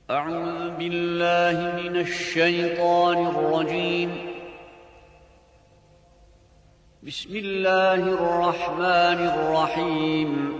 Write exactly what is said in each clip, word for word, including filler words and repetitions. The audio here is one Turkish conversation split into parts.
أعوذ بالله من الشيطان الرجيم. بسم الله الرحمن الرحيم.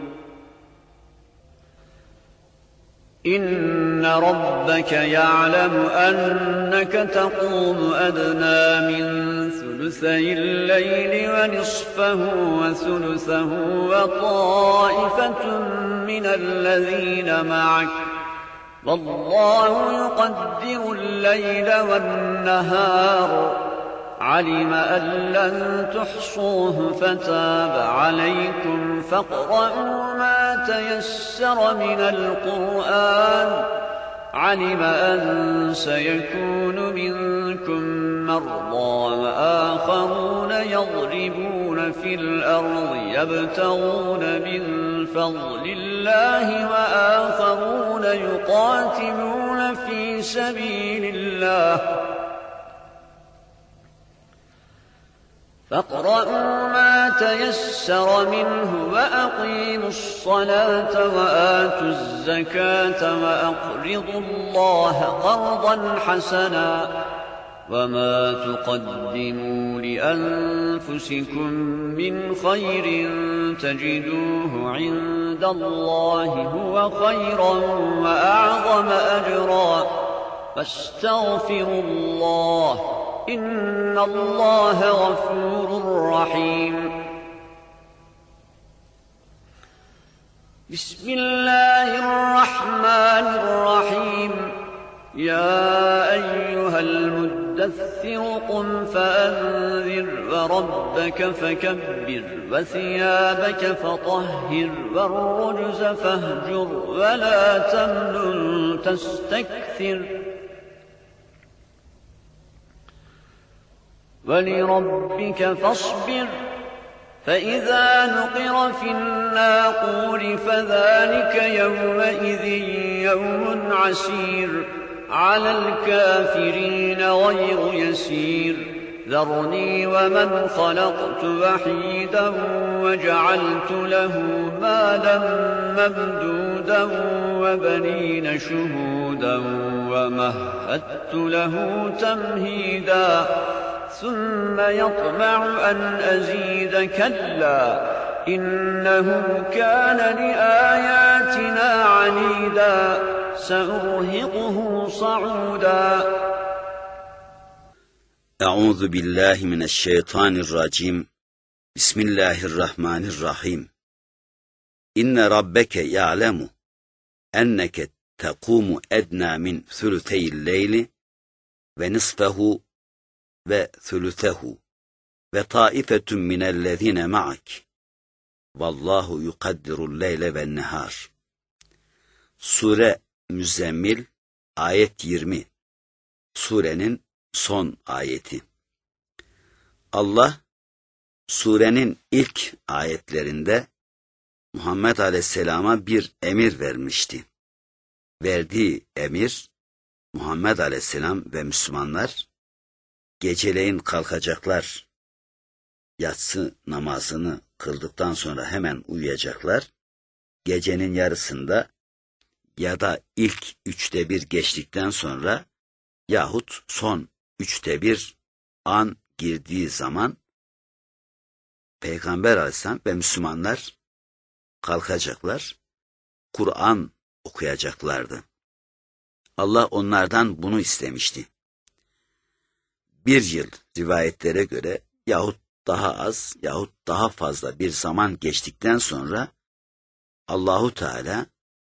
إن ربك يعلم أنك تقوم أدنى من ثلثي الليل ونصفه وثلثه وطائفة من الذين معك والله يقدر الليل والنهار علم أن لن تحصوه فتاب عليكم فاقرؤوا ما تيسر من القرآن علم أن سيكون منكم مرضى وآخرون يضربون في الأرض يبتغون من فضل الله وآخرون يقاتلون في سبيل الله فاقرؤوا ما تيسر منه وأقيموا الصلاة وآتوا الزكاة وأقرضوا الله قرضا حسنا وما تقدموا لأنفسكم من خير تجدوه عند الله هو خيرا وأعظم أجرا فاستغفروا الله إن الله غفور رحيم. بسم الله الرحمن الرحيم. يا أيها المدثر قم فأنذر وربك فكبر وثيابك فطهر والرجز فاهجر ولا تمنن تستكثر ولربك فاصبر فإذا نقر في الناقور فذلك يومئذ يوم عسير على الكافرين غير يسير ذرني ومن خلقت وحيدا وجعلت له مالا ممدودا وبنين شهودا ومهدت له تمهيدا ثم يطمع أن أزيد كلا إنه كان لآياتنا عنيدا سأرهقه صعودا. أعوذ بالله من الشيطان الرجيم. بسم الله الرحمن الرحيم. إن ربك يعلم أنك تقوم أدنى من ثلثي الليل ونصفه ve thülüthehu ve taifetun minellezine ma'ak vallahu yukaddirul leyle ve nehar. Sure Müzzemmil ayet yirmi. Surenin son ayeti. Allah surenin ilk ayetlerinde Muhammed Aleyhisselam'a bir emir vermişti. Verdiği emir Muhammed Aleyhisselam ve Müslümanlar geceleyin kalkacaklar, yatsı namazını kıldıktan sonra hemen uyuyacaklar, gecenin yarısında ya da ilk üçte bir geçtikten sonra yahut son üçte bir an girdiği zaman Peygamber Aleyhisselam ve Müslümanlar kalkacaklar, Kur'an okuyacaklardı. Allah onlardan bunu istemişti. Bir yıl rivayetlere göre yahut daha az yahut daha fazla bir zaman geçtikten sonra Allahu Teala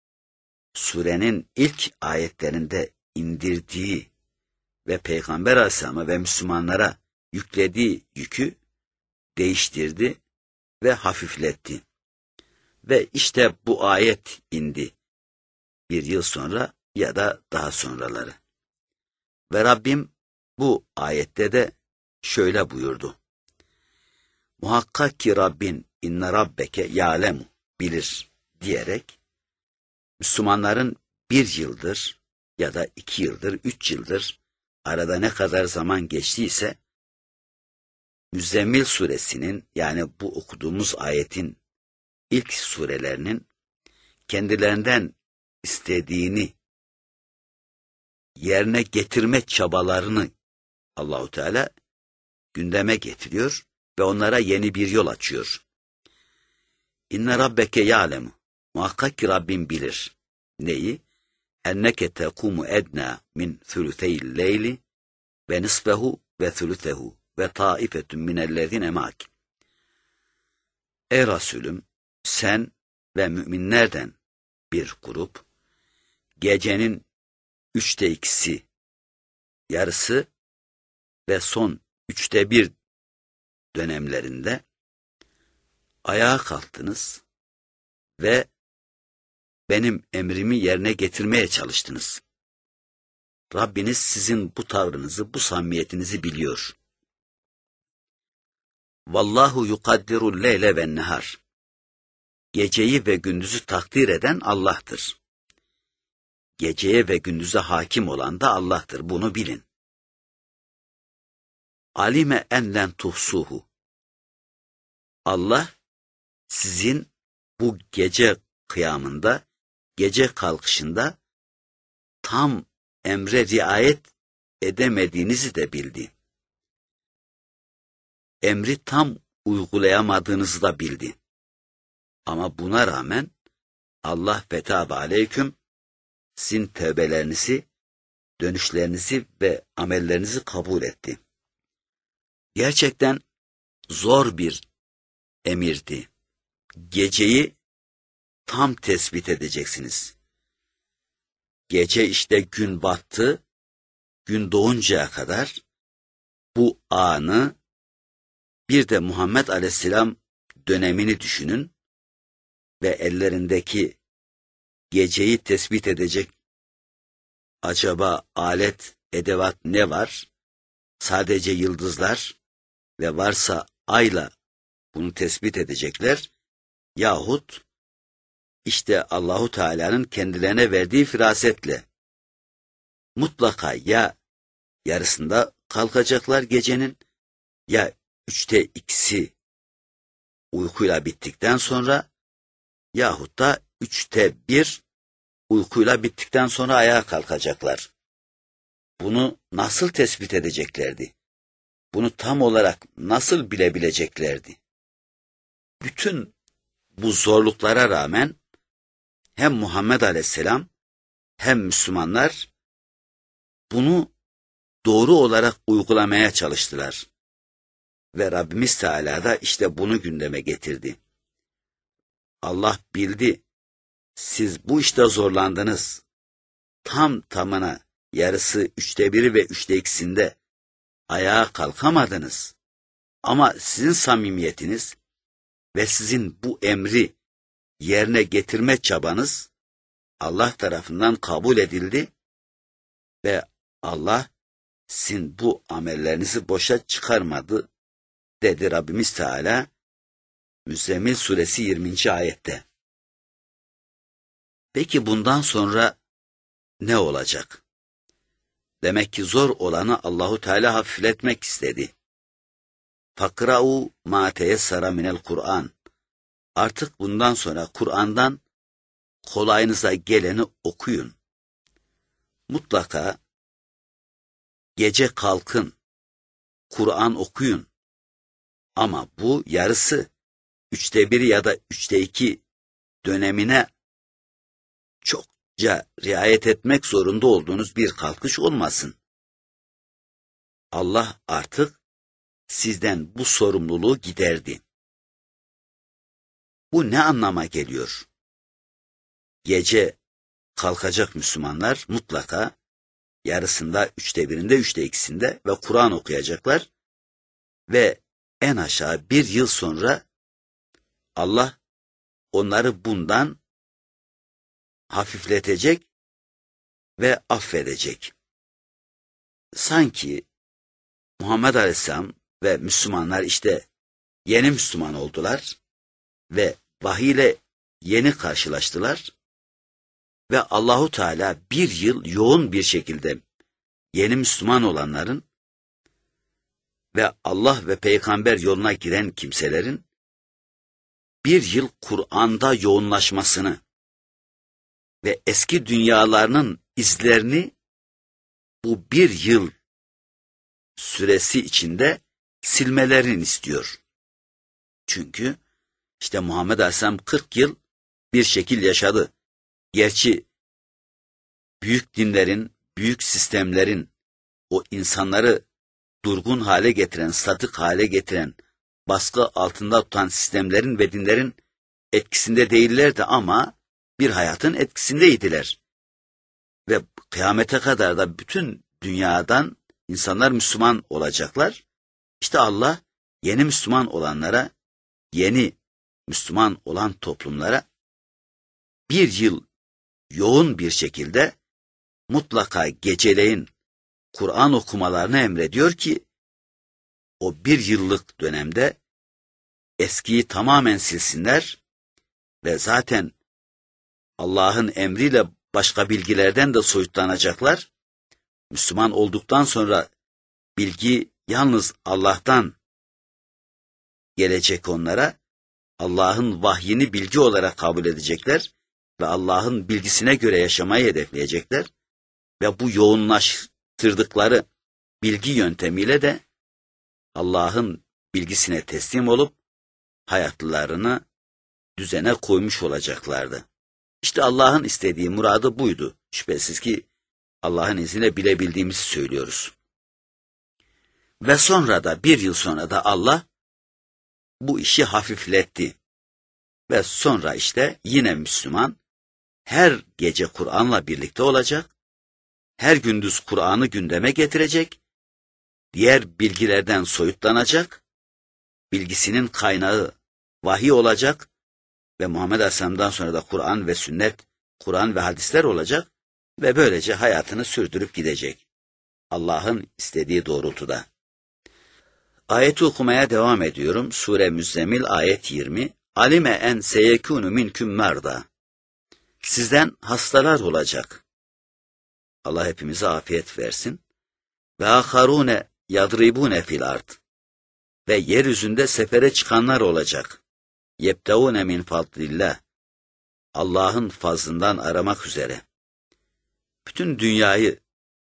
surenin ilk ayetlerinde indirdiği ve Peygamber Aleyhisselam'a ve Müslümanlara yüklediği yükü değiştirdi ve hafifletti. Ve işte bu ayet indi bir yıl sonra ya da daha sonraları. Ve Rabbim bu ayette de şöyle buyurdu. Muhakkak ki Rabbin inne rabbeke ya'lemu bilir diyerek Müslümanların bir yıldır ya da iki yıldır, üç yıldır arada ne kadar zaman geçtiyse Müzzemmil suresinin yani bu okuduğumuz ayetin ilk surelerinin kendilerinden istediğini yerine getirme çabalarını Allahu Teala gündeme getiriyor ve onlara yeni bir yol açıyor. İnne rabbeke ya'lemu. Muhakkak ki Rabbim bilir. Neyi? Enneke tekumu edna min thülütheyl leyli ve nisfehu ve thülüthehu ve taifetun minellezine ma'ak. Ey Resulüm, sen ve müminlerden bir grup, gecenin üçte ikisi, yarısı ve son üçte bir dönemlerinde ayağa kalktınız ve benim emrimi yerine getirmeye çalıştınız. Rabbiniz sizin bu tavrınızı, bu samimiyetinizi biliyor. Vallahu yukaddirul leyle ven nehar. Geceyi ve gündüzü takdir eden Allah'tır. Geceye ve gündüze hakim olan da Allah'tır. Bunu bilin. Alime en len tuhsuhu. Allah sizin bu gece kıyamında, gece kalkışında tam emre riayet edemediğinizi de bildi. Emri tam uygulayamadığınızı da bildi. Ama buna rağmen Allah fetâbe aleyküm sizin tövbelerinizi, dönüşlerinizi ve amellerinizi kabul etti. Gerçekten zor bir emirdi. Geceyi tam tespit edeceksiniz. Gece işte gün battı, gün doğuncaya kadar bu anı, bir de Muhammed Aleyhisselam dönemini düşünün ve ellerindeki geceyi tespit edecek acaba alet, edevat ne var? Sadece yıldızlar ve varsa ayla bunu tespit edecekler yahut işte Allahu Teala'nın kendilerine verdiği firasetle mutlaka ya yarısında kalkacaklar gecenin, ya üçte ikisi uykuyla bittikten sonra yahut da üçte bir uykuyla bittikten sonra ayağa kalkacaklar. Bunu nasıl tespit edeceklerdi? Bunu tam olarak nasıl bilebileceklerdi? Bütün bu zorluklara rağmen hem Muhammed Aleyhisselam hem Müslümanlar bunu doğru olarak uygulamaya çalıştılar. Ve Rabbimiz Teala da işte bunu gündeme getirdi. Allah bildi, siz bu işte zorlandınız. Tam tamına yarısı üçte biri ve üçte ikisinde ayağa kalkamadınız. Ama sizin samimiyetiniz ve sizin bu emri yerine getirme çabanız Allah tarafından kabul edildi ve Allah sizin bu amellerinizi boşa çıkarmadı dedi Rabbimiz Teala Müzzemmil suresi yirminci ayette. Peki bundan sonra ne olacak? Demek ki zor olanı Allahu Teala hafifletmek istedi. Fakra'u ma teyessara minel Kur'an. Artık bundan sonra Kur'an'dan kolayınıza geleni okuyun. Mutlaka gece kalkın, Kur'an okuyun. Ama bu yarısı, üçte bir ya da üçte iki dönemine çokça riayet etmek zorunda olduğunuz bir kalkış olmasın. Allah artık sizden bu sorumluluğu giderdi. Bu ne anlama geliyor? Gece kalkacak Müslümanlar mutlaka yarısında, üçte birinde, üçte ikisinde ve Kur'an okuyacaklar ve en aşağı bir yıl sonra Allah onları bundan hafifletecek ve affedecek. Sanki Muhammed Aleyhisselam ve Müslümanlar işte yeni Müslüman oldular ve vahiy ile yeni karşılaştılar ve Allahu Teala bir yıl yoğun bir şekilde yeni Müslüman olanların ve Allah ve peygamber yoluna giren kimselerin bir yıl Kur'an'da yoğunlaşmasını ve eski dünyalarının izlerini bu bir yıl süresi içinde silmelerini istiyor. Çünkü işte Muhammed Aleyhisselam kırk yıl bir şekil yaşadı. Gerçi büyük dinlerin, büyük sistemlerin o insanları durgun hale getiren, statik hale getiren, baskı altında tutan sistemlerin ve dinlerin etkisinde değillerdi ama bir hayatın etkisindeydiler. Ve kıyamete kadar da bütün dünyadan insanlar Müslüman olacaklar. İşte Allah yeni Müslüman olanlara, yeni Müslüman olan toplumlara bir yıl yoğun bir şekilde mutlaka geceleyin Kur'an okumalarını emrediyor ki o bir yıllık dönemde eskiyi tamamen silsinler ve zaten Allah'ın emriyle başka bilgilerden de soyutlanacaklar. Müslüman olduktan sonra bilgi yalnız Allah'tan gelecek onlara. Allah'ın vahyini bilgi olarak kabul edecekler ve Allah'ın bilgisine göre yaşamayı hedefleyecekler. Ve bu yoğunlaştırdıkları bilgi yöntemiyle de Allah'ın bilgisine teslim olup hayatlarını düzene koymuş olacaklardı. İşte Allah'ın istediği muradı buydu. Şüphesiz ki Allah'ın izniyle bilebildiğimizi söylüyoruz. Ve sonra da bir yıl sonra da Allah bu işi hafifletti. Ve sonra işte yine Müslüman her gece Kur'an'la birlikte olacak, her gündüz Kur'an'ı gündeme getirecek, diğer bilgilerden soyutlanacak, bilgisinin kaynağı vahiy olacak ve Muhammed Aleyhisselam'dan sonra da Kur'an ve sünnet, Kur'an ve hadisler olacak ve böylece hayatını sürdürüp gidecek. Allah'ın istediği doğrultuda. Ayeti okumaya devam ediyorum. Sure Müzzemil ayet yirmi. Alime en seyekûnü minküm merda. Sizden hastalar olacak. Allah hepimize afiyet versin. Ve aharûne yadribûne fil ard. Ve yeryüzünde sefere çıkanlar olacak. Yebtevûne min fadlillah. Allah'ın fazlından aramak üzere. Bütün dünyayı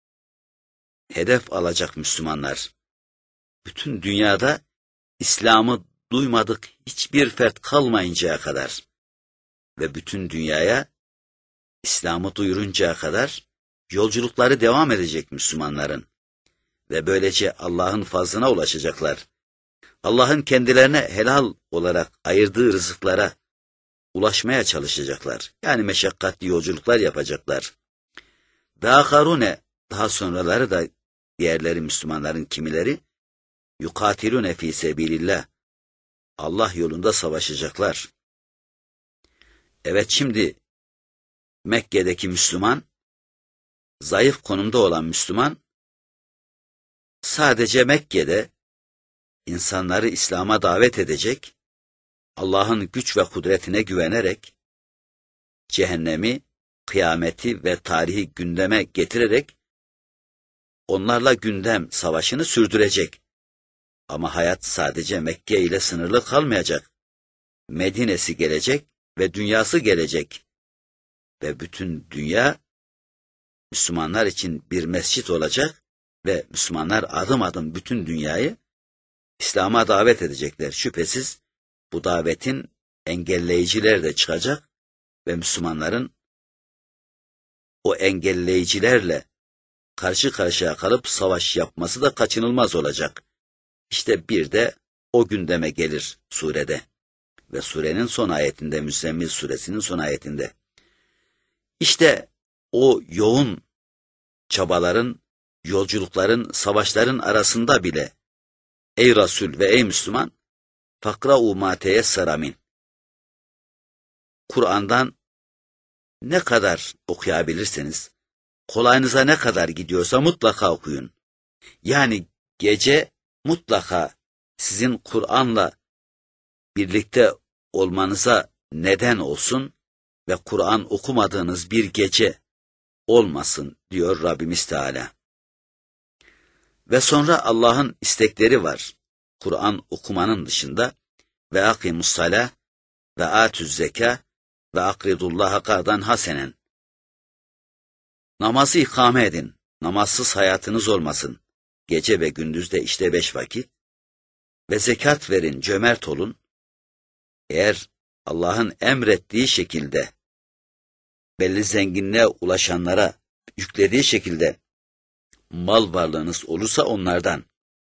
hedef alacak Müslümanlar. Bütün dünyada İslam'ı duymadık hiçbir fert kalmayıncaya kadar ve bütün dünyaya İslam'ı duyuruncaya kadar yolculukları devam edecek Müslümanların ve böylece Allah'ın fazlına ulaşacaklar. Allah'ın kendilerine helal olarak ayırdığı rızıklara ulaşmaya çalışacaklar. Yani meşakkatli yolculuklar yapacaklar. Ve aharune, daha sonraları da diğerleri Müslümanların kimileri yukatilune fî sebilillah. Allah yolunda savaşacaklar. Evet, şimdi Mekke'deki Müslüman, zayıf konumda olan Müslüman, sadece Mekke'de insanları İslam'a davet edecek, Allah'ın güç ve kudretine güvenerek, cehennemi, kıyameti ve tarihi gündeme getirerek, onlarla gündem savaşını sürdürecek. Ama hayat sadece Mekke ile sınırlı kalmayacak. Medine'si gelecek ve dünyası gelecek. Ve bütün dünya Müslümanlar için bir mescit olacak ve Müslümanlar adım adım bütün dünyayı İslam'a davet edecekler. Şüphesiz bu davetin engelleyiciler de çıkacak ve Müslümanların o engelleyicilerle karşı karşıya kalıp savaş yapması da kaçınılmaz olacak. İşte bir de o gündeme gelir surede ve surenin son ayetinde, Müzzemmil suresinin son ayetinde. İşte o yoğun çabaların, yolculukların, savaşların arasında bile ey Resul ve ey Müslüman, fakra'u mâ teyessera min. Kur'an'dan ne kadar okuyabilirseniz, kolayınıza ne kadar gidiyorsa mutlaka okuyun. Yani gece mutlaka sizin Kur'an'la birlikte olmanıza neden olsun ve Kur'an okumadığınız bir gece olmasın diyor Rabbimiz Teala. Ve sonra Allah'ın istekleri var. Kur'an okumanın dışında ve akimussalah ve atüz zeka ve akridullaha kardan hasenen. Namazı ikame edin. namazsız hayatınız olmasın. Gece ve gündüzde işte beş vakit. Ve zekat verin, cömert olun. Eğer Allah'ın emrettiği şekilde belli zenginliğe ulaşanlara yüklediği şekilde mal varlığınız olursa onlardan.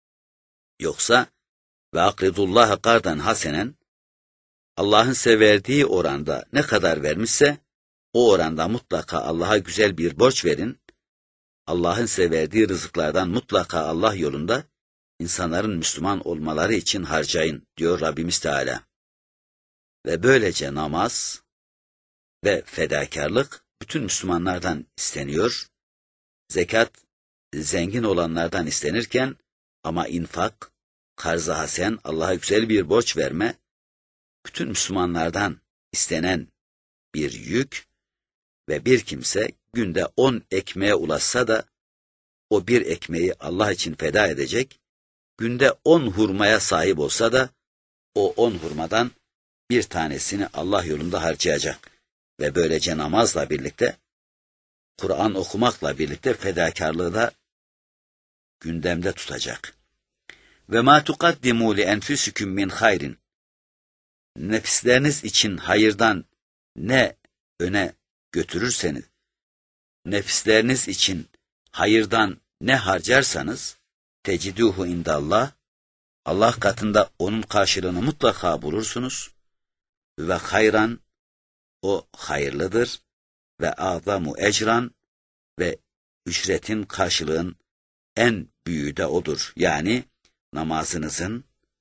Yoksa ve akridullaha kardan hasenen, Allah'ın size verdiği oranda ne kadar vermişse o oranda mutlaka Allah'a güzel bir borç verin. Allah'ın size verdiği rızıklardan mutlaka Allah yolunda insanların Müslüman olmaları için harcayın diyor Rabbimiz Teala. Ve böylece namaz ve fedakarlık bütün Müslümanlardan isteniyor. Zekat zengin olanlardan istenirken ama infak, karz-ı hasen, Allah'a güzel bir borç verme bütün Müslümanlardan istenen bir yük ve bir kimse günde on ekmeğe ulaşsa da o bir ekmeği Allah için feda edecek, günde on hurmaya sahip olsa da o on hurmadan bir tanesini Allah yolunda harcayacak ve böylece namazla birlikte, Kur'an okumakla birlikte fedakarlığı da gündemde tutacak. Ve ma tuqaddimu li enfusikum min hayrin. Nefisleriniz için hayırdan ne öne götürürseniz, nefisleriniz için hayırdan ne harcarsanız, teciduhu indallah, Allah katında onun karşılığını mutlaka bulursunuz. Ve hayran, o hayırlıdır. Ve azamu ecran, ve ücretin, karşılığın en büyüğü de odur. Yani namazınızın,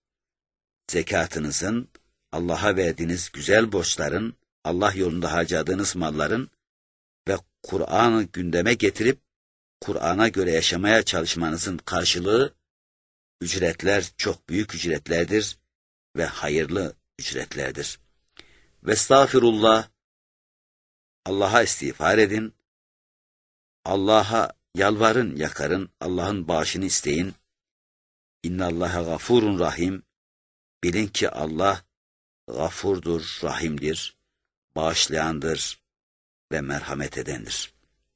zekatınızın, Allah'a verdiğiniz güzel borçların, Allah yolunda harcadığınız malların ve Kur'an'ı gündeme getirip Kur'an'a göre yaşamaya çalışmanızın karşılığı ücretler çok büyük ücretlerdir ve hayırlı ücretlerdir. Vestağfirullah, Allah'a istiğfar edin, Allah'a yalvarın, yakarın, Allah'ın bağışını isteyin. İnnallâhe gafurun rahim. Bilin ki Allah gafurdur, rahimdir, bağışlayandır ve merhamet edendir.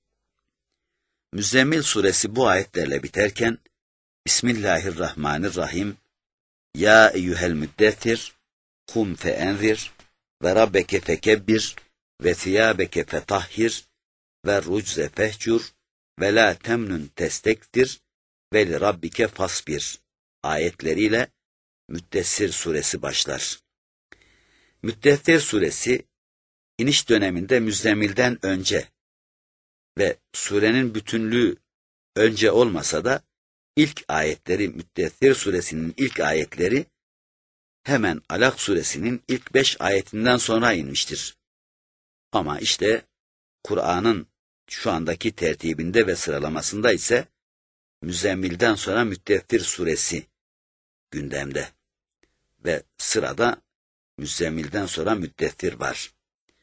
Müzzemmil suresi bu ayetlerle biterken, Bismillahirrahmanirrahim. Ya eyyuhel müddessir, kum fe enzir, ve rabbeke fekebbir, ve thiyâbeke fetahhir, ve rucze fehcur, ve la temnun testektir, ve li rabbike fasbir ayetleriyle Müddessir suresi başlar. Müddessir suresi iniş döneminde Müzzemmil'den önce ve surenin bütünlüğü önce olmasa da ilk ayetleri, Müddessir suresinin ilk ayetleri hemen Alak suresinin ilk beş ayetinden sonra inmiştir. Ama işte Kur'an'ın şu andaki tertibinde ve sıralamasında ise Müzzemmil'den sonra Müddessir suresi gündemde ve sırada Müzzemmil'den sonra Müddessir var.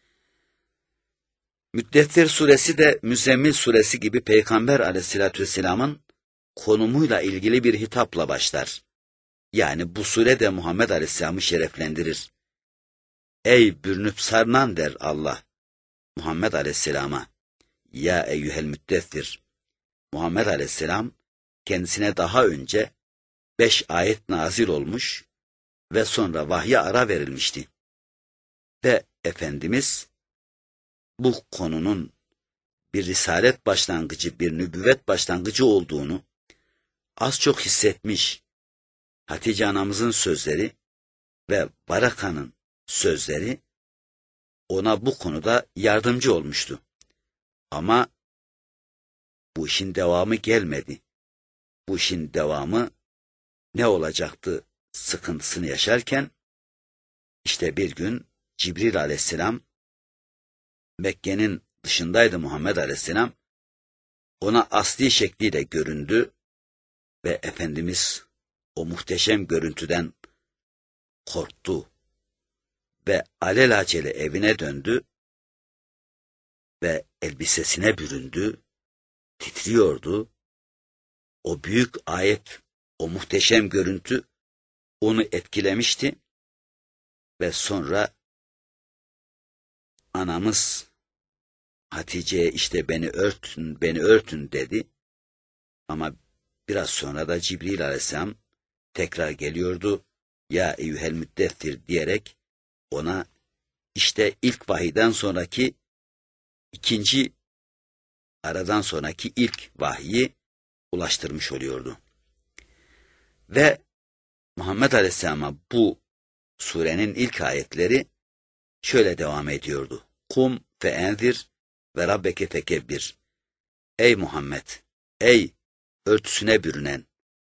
Müddessir suresi de Müzzemmil suresi gibi Peygamber aleyhissalatü vesselamın konumuyla ilgili bir hitapla başlar. Yani bu sure de Muhammed aleyhisselamı şereflendirir. Ey bürünüp sarınan der Allah Muhammed aleyhisselama. Ya eyyühel müddessir. Muhammed aleyhisselam kendisine daha önce beş ayet nazil olmuş ve sonra vahye ara verilmişti. Ve Efendimiz bu konunun bir risalet başlangıcı, bir nübüvvet başlangıcı olduğunu az çok hissetmiş. Hatice anamızın sözleri ve Baraka'nın sözleri ona bu konuda yardımcı olmuştu. Ama bu işin devamı gelmedi. Bu işin devamı ne olacaktı sıkıntısını yaşarken, işte bir gün Cibril aleyhisselam, Mekke'nin dışındaydı Muhammed aleyhisselam, ona asli şekliyle göründü ve Efendimiz o muhteşem görüntüden korktu ve alelacele evine döndü ve elbisesine büründü, titriyordu. O büyük ayet, o muhteşem görüntü onu etkilemişti ve sonra anamız Hatice'ye işte beni örtün, beni örtün dedi. Ama biraz sonra da Cibril aleyhisselam tekrar geliyordu. Ya eyyuhel müddessir diyerek ona işte ilk vahiyden sonraki ikinci aradan sonraki ilk vahyi ulaştırmış oluyordu. Ve Muhammed Aleyhisselam'a bu surenin ilk ayetleri şöyle devam ediyordu. Kum fe enzir ve rabbeke fekebbir. Ey Muhammed, ey örtüsüne bürünen,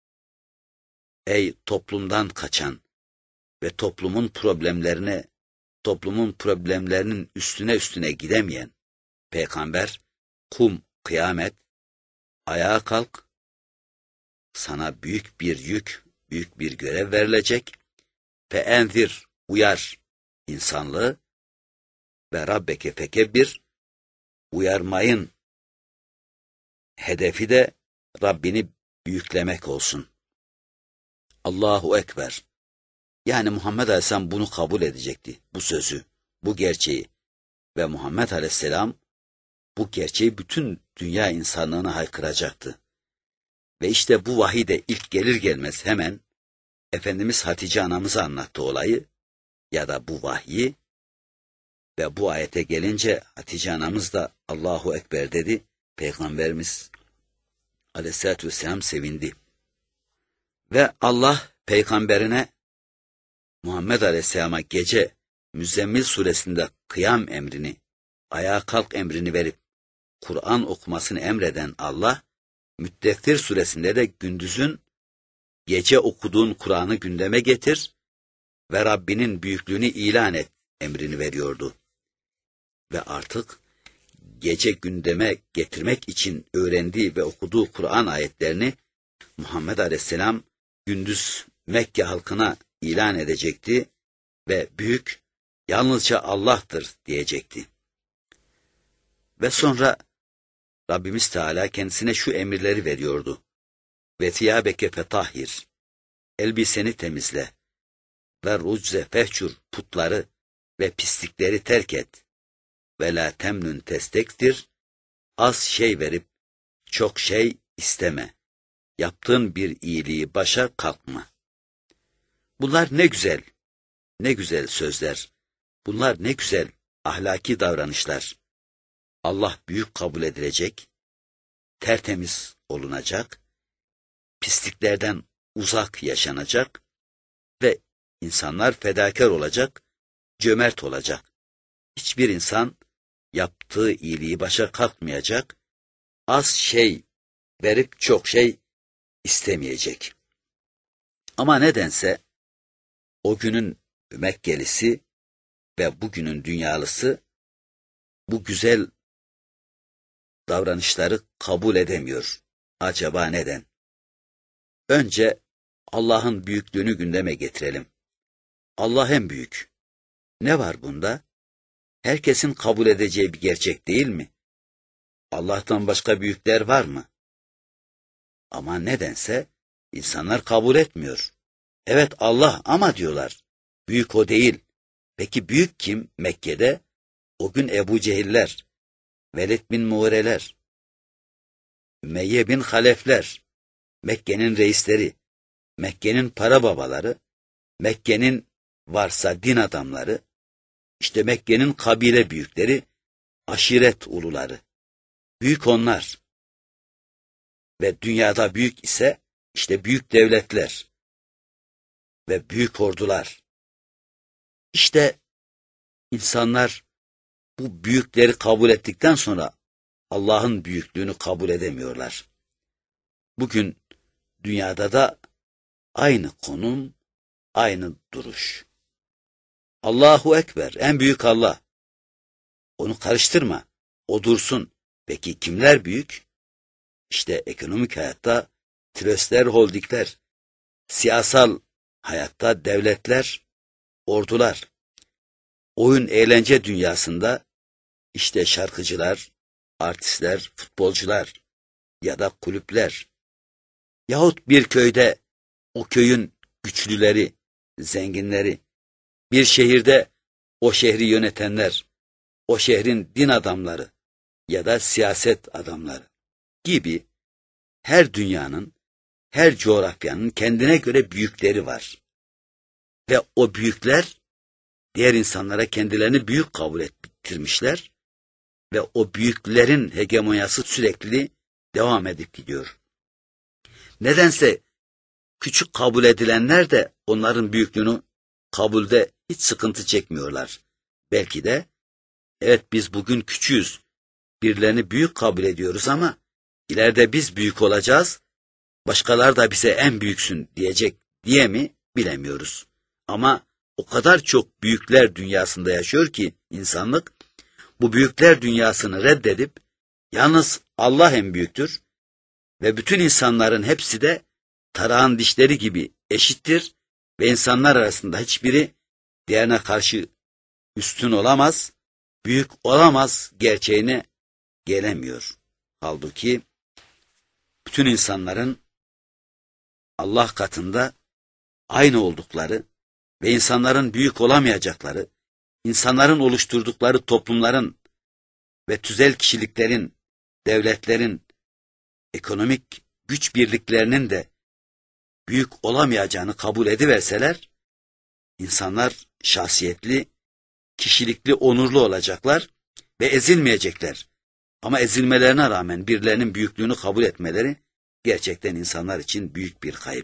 ey toplumdan kaçan ve toplumun problemlerine, toplumun problemlerinin üstüne üstüne gidemeyen peygamber, kum, kıyamet, ayağa kalk, sana büyük bir yük, büyük bir görev verilecek. Fe enzir, uyar insanlığı ve rabbeke fekebbir, uyarmayın hedefi de Rabbini büyüklemek olsun. Allahu Ekber. Yani Muhammed Aleyhisselam bunu kabul edecekti, bu sözü, bu gerçeği. Ve Muhammed Aleyhisselam bu gerçeği bütün dünya insanlığına haykıracaktı. Ve işte bu vahiy de ilk gelir gelmez hemen Efendimiz Hatice anamıza anlattı olayı ya da bu vahyi. Ve bu ayete gelince Hatice anamız da Allahu Ekber dedi. Peygamberimiz Aleyhisselatü Vesselam sevindi. Ve Allah peygamberine Muhammed Aleyhisselam'a gece Müzzemmil suresinde kıyam emrini, ayağa kalk emrini verip Kur'an okumasını emreden Allah, Müddessir suresinde de gündüzün gece okuduğun Kur'an'ı gündeme getir ve Rabbinin büyüklüğünü ilan et emrini veriyordu. Ve artık gece gündeme getirmek için öğrendiği ve okuduğu Kur'an ayetlerini Muhammed Aleyhisselam gündüz Mekke halkına ilan edecekti ve büyük yalnızca Allah'tır diyecekti. Ve sonra Rabbimiz Teala kendisine şu emirleri veriyordu. Ve tiyâbeke fetahhir, elbiseni temizle ve rucze fehcur, putları ve pislikleri terk et. Ve la temnun testektir, az şey verip çok şey isteme. Yaptığın bir iyiliği başa kalkma. Bunlar ne güzel, ne güzel sözler. Bunlar ne güzel ahlaki davranışlar. Allah büyük kabul edilecek, tertemiz olunacak, pisliklerden uzak yaşanacak ve insanlar fedakar olacak, cömert olacak. Hiçbir insan yaptığı iyiliği başa kalkmayacak, az şey verip çok şey istemeyecek. Ama nedense o günün Mekkelisi ve bugünün dünyalısı bu güzel davranışları kabul edemiyor. Acaba neden? Önce Allah'ın büyüklüğünü gündeme getirelim. Allah en büyük. Ne var bunda? Herkesin kabul edeceği bir gerçek değil mi? Allah'tan başka büyükler var mı? Ama nedense insanlar kabul etmiyor. Evet Allah ama diyorlar. Büyük o değil. Peki büyük kim Mekke'de? O gün Ebu Cehiller, Velid bin Muğreler, Ümeyye bin Halefler, Mekke'nin reisleri, Mekke'nin para babaları, Mekke'nin varsa din adamları, işte Mekke'nin kabile büyükleri, aşiret uluları. Büyük onlar. Ve dünyada büyük ise işte büyük devletler ve büyük ordular. İşte insanlar bu büyükleri kabul ettikten sonra Allah'ın büyüklüğünü kabul edemiyorlar. Bugün dünyada da aynı konum, aynı duruş. Allahu Ekber, en büyük Allah. Onu karıştırma, o dursun. Peki kimler büyük? İşte ekonomik hayatta tröstler, holdingler, siyasal hayatta devletler, ordular, oyun eğlence dünyasında işte şarkıcılar, artistler, futbolcular ya da kulüpler yahut bir köyde o köyün güçlüleri, zenginleri, bir şehirde o şehri yönetenler, o şehrin din adamları ya da siyaset adamları gibi her dünyanın, her coğrafyanın kendine göre büyükleri var. Ve o büyükler diğer insanlara kendilerini büyük kabul ettirmişler ve o büyüklerin hegemonyası sürekli devam edip gidiyor. Nedense küçük kabul edilenler de onların büyüklüğünü kabulde hiç sıkıntı çekmiyorlar. Belki de evet biz bugün küçüğüz, birilerini büyük kabul ediyoruz ama ileride biz büyük olacağız, başkalar da bize en büyüksün diyecek diye mi bilemiyoruz. Ama o kadar çok büyükler dünyasında yaşıyor ki insanlık, bu büyükler dünyasını reddedip yalnız Allah en büyüktür ve bütün insanların hepsi de tarağın dişleri gibi eşittir ve insanlar arasında hiçbiri diğerine karşı üstün olamaz, büyük olamaz gerçeğine gelemiyor. Halbuki bütün insanların Allah katında aynı oldukları ve insanların büyük olamayacakları, insanların oluşturdukları toplumların ve tüzel kişiliklerin, devletlerin, ekonomik güç birliklerinin de büyük olamayacağını kabul ediverseler, insanlar şahsiyetli, kişilikli, onurlu olacaklar ve ezilmeyecekler. Ama ezilmelerine rağmen birilerinin büyüklüğünü kabul etmeleri gerçekten insanlar için büyük bir kayıp.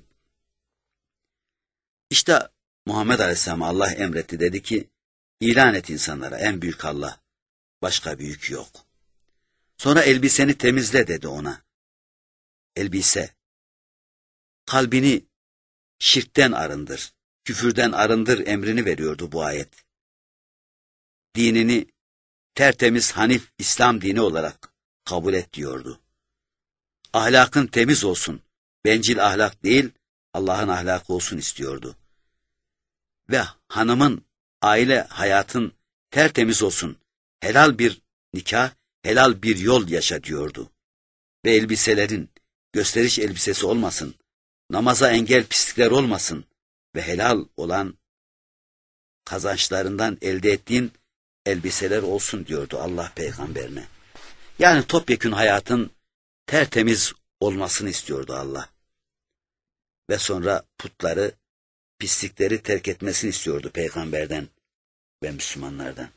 İşte Muhammed Aleyhisselam'a Allah emretti, dedi ki, ilan et insanlara, en büyük Allah, başka büyük yok. Sonra elbiseni temizle dedi ona. Elbise, kalbini şirkten arındır, küfürden arındır emrini veriyordu bu ayet. Dinini tertemiz Hanif İslam dini olarak kabul et diyordu. Ahlakın temiz olsun, bencil ahlak değil, Allah'ın ahlakı olsun istiyordu. Ve hanımın, aile hayatın tertemiz olsun, helal bir nikah, helal bir yol yaşa diyordu. Ve elbiselerin gösteriş elbisesi olmasın, namaza engel pislikler olmasın ve helal olan kazançlarından elde ettiğin elbiseler olsun diyordu Allah peygamberine. Yani topyekün hayatın tertemiz olmasını istiyordu Allah. Ve sonra putları, pislikleri terk etmesini istiyordu peygamberden ve Müslümanlardan.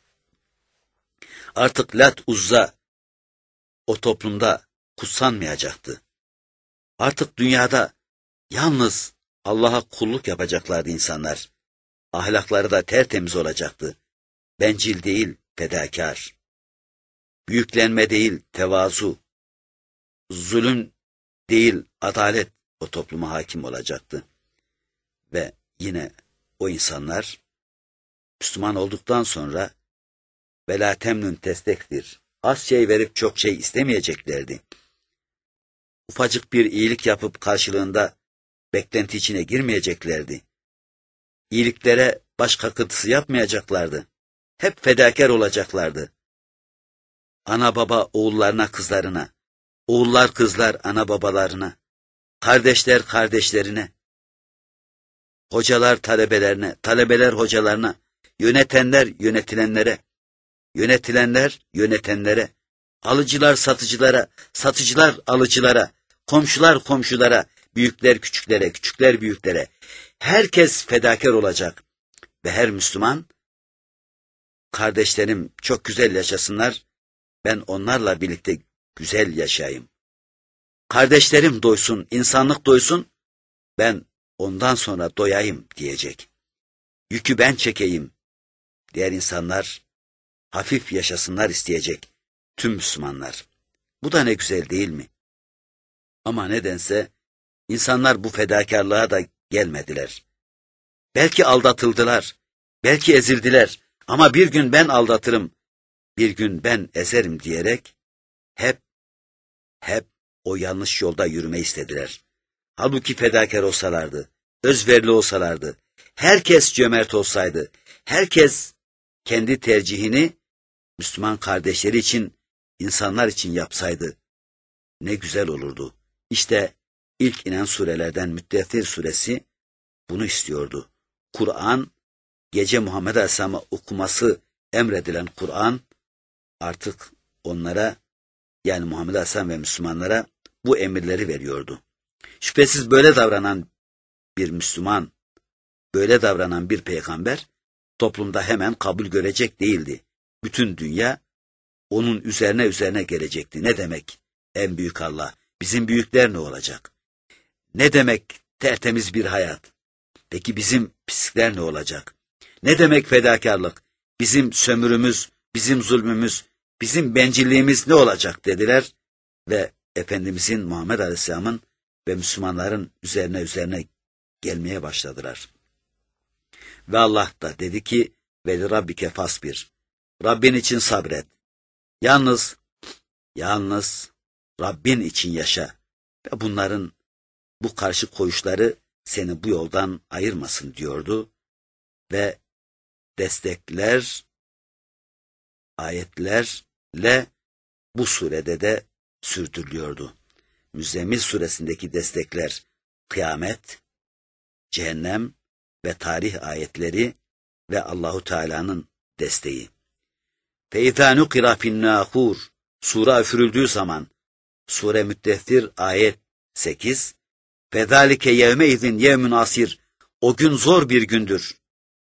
Artık Lat Uzza o toplumda kutsanmayacaktı. Artık dünyada yalnız Allah'a kulluk yapacaklardı insanlar. Ahlakları da tertemiz olacaktı. Bencil değil, fedakar. Büyüklenme değil, tevazu. Zulüm değil, adalet o topluma hakim olacaktı. Ve yine o insanlar Müslüman olduktan sonra vela temnun testektir. Az şey verip çok şey istemeyeceklerdi. Ufacık bir iyilik yapıp karşılığında beklenti içine girmeyeceklerdi. İyiliklere baş kakıntısı yapmayacaklardı. Hep fedakar olacaklardı. Ana baba oğullarına, kızlarına, oğullar kızlar ana babalarına, kardeşler kardeşlerine, hocalar talebelerine, talebeler hocalarına, yönetenler yönetilenlere, yönetilenler yönetenlere, alıcılar satıcılara, satıcılar alıcılara, komşular komşulara, büyükler küçüklere, küçükler büyüklere, herkes fedakar olacak ve her Müslüman, kardeşlerim çok güzel yaşasınlar, ben onlarla birlikte güzel yaşayayım. Kardeşlerim doysun, insanlık doysun, ben ondan sonra doyayım diyecek. Yükü ben çekeyim, diğer insanlar hafif yaşasınlar isteyecek tüm Müslümanlar. Bu da ne güzel değil mi? Ama nedense insanlar bu fedakarlığa da gelmediler. Belki aldatıldılar, belki ezildiler ama bir gün ben aldatırım, bir gün ben ezerim diyerek hep, hep o yanlış yolda yürüme istediler. Halbuki fedakar olsalardı, özverili olsalardı, herkes cömert olsaydı, herkes kendi tercihini Müslüman kardeşleri için, insanlar için yapsaydı ne güzel olurdu. İşte ilk inen surelerden Müddessir suresi bunu istiyordu. Kur'an, gece Muhammed Aleyhisselam'a okuması emredilen Kur'an, artık onlara, yani Muhammed Aleyhisselam ve Müslümanlara bu emirleri veriyordu. Şüphesiz böyle davranan bir Müslüman, böyle davranan bir peygamber toplumda hemen kabul görecek değildi. Bütün dünya onun üzerine üzerine gelecekti. Ne demek en büyük Allah? Bizim büyükler ne olacak? Ne demek tertemiz bir hayat? Peki bizim pislikler ne olacak? Ne demek fedakarlık? Bizim sömürümüz, bizim zulmümüz, bizim bencilliğimiz ne olacak dediler ve Efendimizin, Muhammed Aleyhisselam'ın ve Müslümanların üzerine üzerine gelmeye başladılar. Ve Allah da dedi ki, ve Rabbike fasbir. Rabbin için sabret. Yalnız, yalnız Rabbin için yaşa. Ve bunların bu karşı koyuşları seni bu yoldan ayırmasın diyordu. Ve destekler, ayetlerle bu surede de sürdürülüyordu. Müzzemmil suresindeki destekler kıyamet, cehennem ve tarih ayetleri ve Allahu Teala'nın desteği. فَاِذَا نُقِرَ فِي النَّاخُورِ Sura üfürüldüğü zaman, Sure Müddessir ayet sekiz, فَذَٰلِكَ يَوْمَئِذٍ يَوْمٌ asir. O gün zor bir gündür.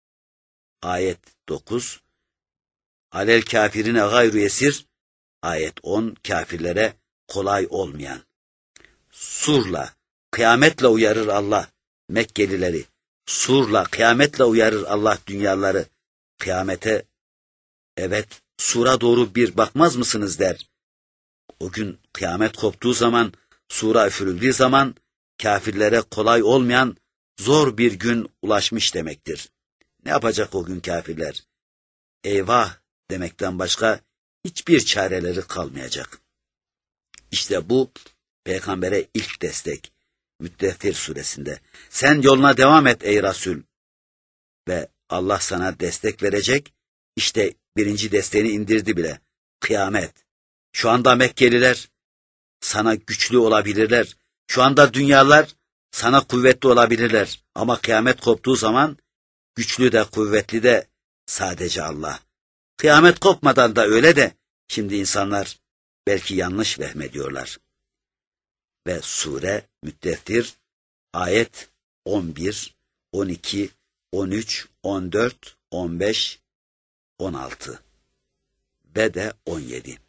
Ayet dokuz, alel kafirine gayru yesir. Ayet on, kafirlere kolay olmayan. Surla, kıyametle uyarır Allah Mekkelileri. Surla, kıyametle uyarır Allah dünyaları. Kıyamete, evet, sura doğru bir bakmaz mısınız der. O gün kıyamet koptuğu zaman, sura üfürüldüğü zaman, kafirlere kolay olmayan zor bir gün ulaşmış demektir. Ne yapacak o gün kafirler? Eyvah demekten başka hiçbir çareleri kalmayacak. İşte bu peygambere ilk destek. Müddessir suresinde. Sen yoluna devam et ey Resul. Ve Allah sana destek verecek. İşte birinci desteğini indirdi bile. Kıyamet. Şu anda Mekkeliler sana güçlü olabilirler. Şu anda dünyalar sana kuvvetli olabilirler. Ama kıyamet koptuğu zaman güçlü de kuvvetli de sadece Allah. Kıyamet kopmadan da öyle de şimdi insanlar belki yanlış vehmediyorlar. Ve sure Müddessir ayet on bir, on iki, on üç, on dört, on beş, on altı ve de on yedi.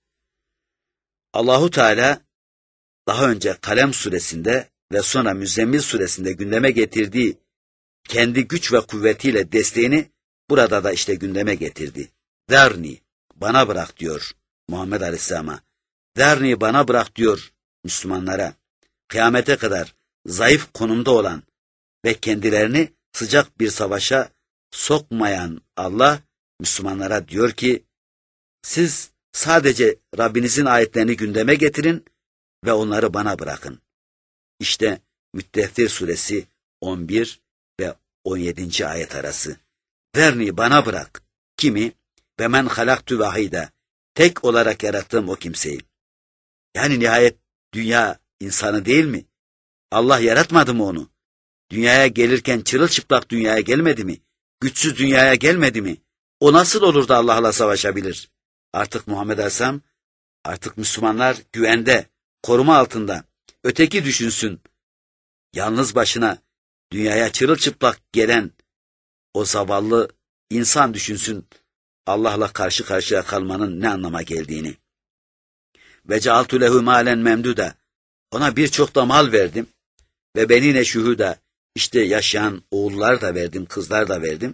Allahu Teala daha önce Kalem suresinde ve sonra Müzzemmil suresinde gündeme getirdiği kendi güç ve kuvvetiyle desteğini burada da işte gündeme getirdi. Derni, bana bırak diyor Muhammed Aleyhisselam'a. Derni, bana bırak diyor Müslümanlara. Kıyamete kadar zayıf konumda olan ve kendilerini sıcak bir savaşa sokmayan Allah, Müslümanlara diyor ki, siz sadece Rabbinizin ayetlerini gündeme getirin ve onları bana bırakın. İşte Müddessir suresi on bir ve on yedinci ayet arası. Verni, bana bırak. Kimi? Ve men halaktu vahide. Tek olarak yarattığım o kimseyi. Yani nihayet dünya insanı değil mi? Allah yaratmadı mı onu? Dünyaya gelirken çırılçıplak dünyaya gelmedi mi? Güçsüz dünyaya gelmedi mi? O nasıl olur da Allah'la savaşabilir? Artık Muhammed Aleyhisselam, artık Müslümanlar güvende, koruma altında. Öteki düşünsün. Yalnız başına dünyaya çırılçıplak gelen o zavallı insan düşünsün Allah'la karşı karşıya kalmanın ne anlama geldiğini. Ve cealtu lehu malen memduda. Ona birçok da mal verdim. Ve benine şuhuda. İşte yaşayan oğullar da verdim, kızlar da verdim.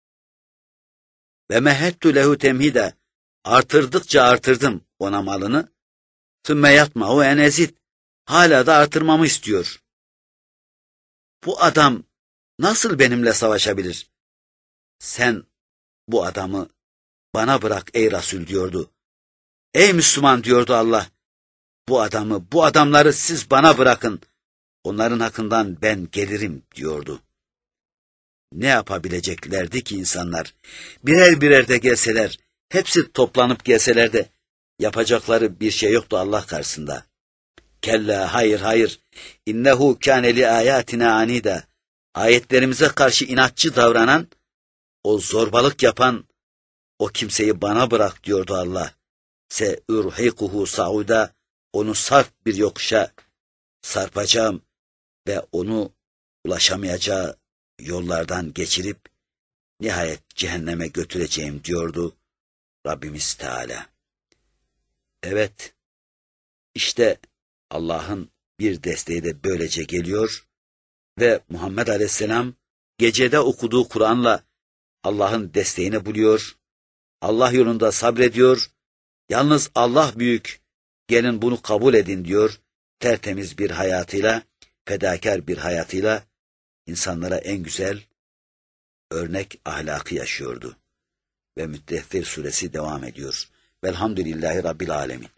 Ve mehettu lehu temhida. Artırdıkça artırdım ona malını. Sümme yatma o enezit. Hala da artırmamı istiyor. Bu adam nasıl benimle savaşabilir? Sen bu adamı bana bırak ey Resul diyordu. Ey Müslüman diyordu Allah. Bu adamı, bu adamları siz bana bırakın. Onların hakkından ben gelirim diyordu. Ne yapabileceklerdi ki insanlar? Birer birer de gelseler, hepsi toplanıp gelseler de yapacakları bir şey yoktu Allah karşısında. Kella, hayır hayır. İnnehu kâne li âyâtina anîdâ. Ayetlerimize karşı inatçı davranan, o zorbalık yapan, o kimseyi bana bırak diyordu Allah. Se urhikuhu sauda. onu sarp bir yokuşa sarpacağım ve onu ulaşamayacağı yollardan geçirip nihayet cehenneme götüreceğim diyordu Rabbimiz Teala. Evet, işte Allah'ın bir desteği de böylece geliyor ve Muhammed Aleyhisselam gecede okuduğu Kur'an'la Allah'ın desteğini buluyor, Allah yolunda sabrediyor, yalnız Allah büyük, gelin bunu kabul edin diyor, tertemiz bir hayatıyla, fedakar bir hayatıyla insanlara en güzel örnek ahlakı yaşıyordu. Ve Müddessir suresi devam ediyor. Velhamdülillahi Rabbil alemin.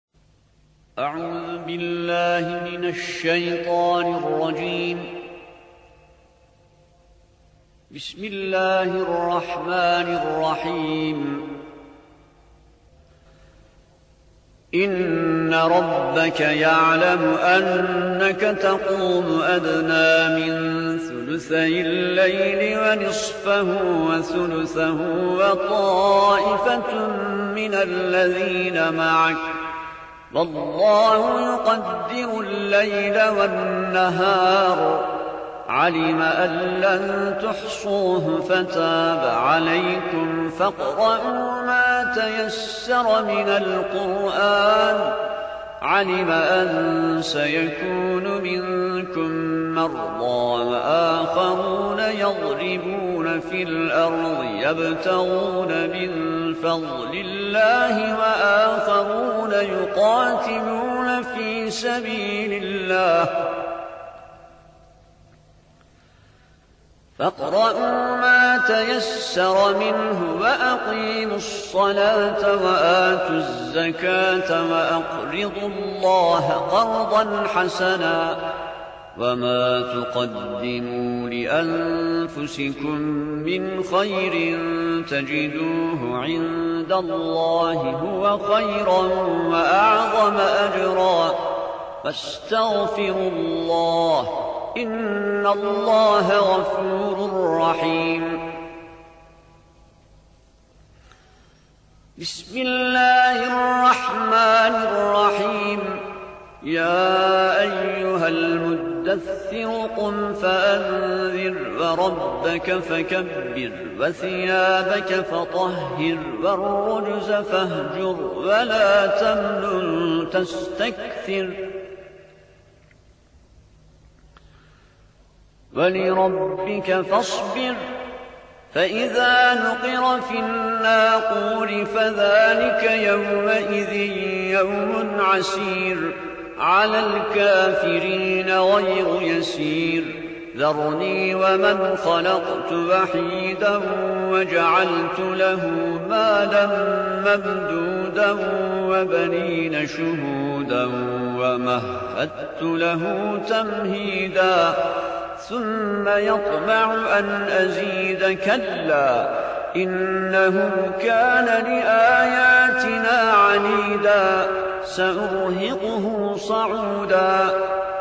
Euzu billahi mineşşeytanirracim. Bismillahirrahmanirrahim. إن ربك يعلم أنك تقوم أدنى من ثلثي الليل ونصفه وثلثه وطائفة من الذين معك والله يقدر الليل والنهار علم أن لن تحصوه فتاب عليكم فاقرؤوا ما تيسر من القرآن علم أن سيكون منكم مرضى وآخرون يضربون في الأرض يبتغون من فضل الله وآخرون يقاتلون في سبيل الله فاقرؤوا ما تيسر منه وأقيموا الصلاة وآتوا الزكاة وأقرضوا الله قرضا حسنا وما تقدموا لأنفسكم من خير تجدوه عند الله هو خيرا وأعظم أجرا فاستغفروا الله إن الله غفور رحيم. بسم الله الرحمن الرحيم. يا أيها المدثر قم فأنذر وربك فكبر وثيابك فطهر والرجز فاهجر ولا تمنن تستكثر ولربك فاصبر فإذا نقر في الناقور فذلك يومئذ يوم عسير على الكافرين غير يسير ذرني ومن خلقت وحيدا وجعلت له مالا ممدودا وبنين شهودا ومهدت له تمهيدا ثم يطمع أن أزيد كلا إنه كان لآياتنا عنيدا سأرهقه صعودا